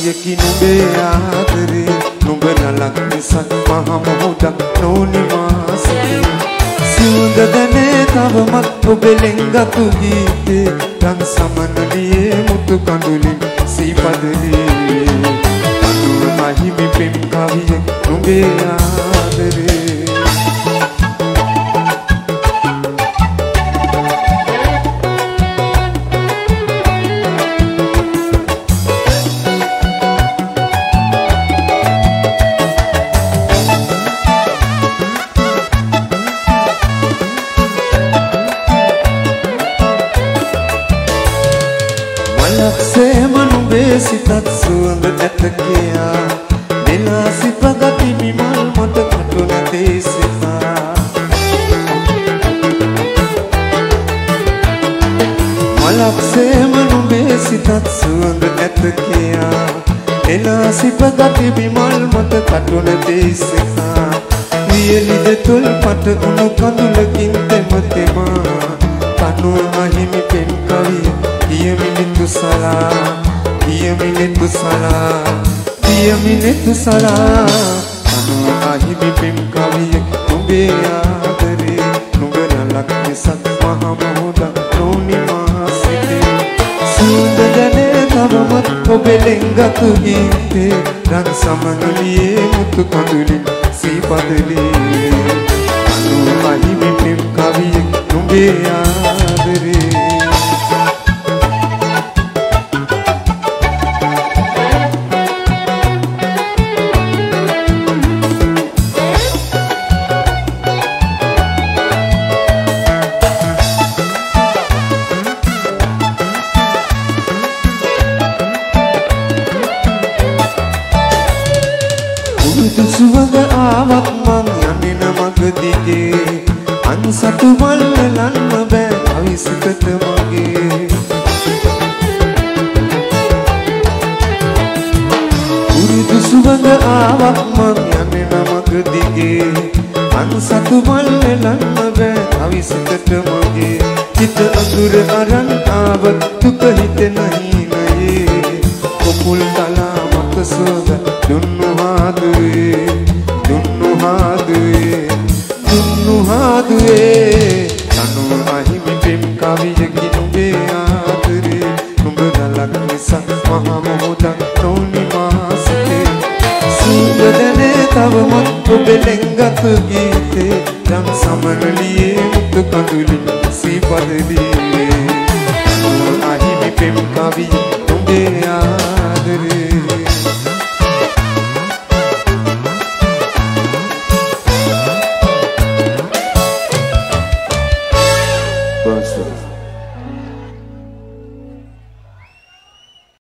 කවියකි නුඹේ ආදරේ නුඹ නලක් මිසක් මහ මොහොතක් නොනි මාසිතේ සිවුඳ දැනේ තවමත් ඔබ ලෙන්ගතු ගීතේ රන් සමනලියේ මුතු කඳුලින් සීපදලේ අනුර මහිමි පෙම් කවිය නුඹේ ආදරේ ලක්ෂේම නුඹේ සිතත් සුවඳ ඇත කියා මෙලා සිපගති විමල් මත කටු නැතේ සිතා මලක්ෂේම නුඹේ සිතත් සුවඳ ඇත කියා මෙලා සිපගති විමල් මත කටු නැතේ සිතා වියලි දෙතුල් පට උණු කඳුලකින් තෙම තෙමා කනු මහිමි පෙම් කවිය Diamine tu sala Anu ahimi pem kaviye Numbe aadare Numbe nalak misak maha mohoda Noni mahasite Sunda dane tavamat Obe lengatu geete Ran samanaliye mutu kandulin Sipadali Anu ahimi pem kaviye Numbe aadare සුවඳ ආවත් මං යන්නේ මග දිගේ අන්සතු මල් ලන්න බෑ අවිසිතට මගේ උරුදු සුවඳ ආවත් මං යන්නේ මග දිගේ අන්සතු මල් ලන්න බෑ අවිසිතට මගේ හිත අඳුර අරන් ආවත් දුක හිත නැහි නයේ කොපුල් තලා මත සෝද දුන්නු haduye Anu ahimi pem kaviyaki numbe aadare Numbe nalak misak maha mohodak noni mahasite Sunda dane tavamat obe lengatu geete Ran samanaliye mutu kandulin sipadali Anu ahimi pem kaviyaki numbe aadare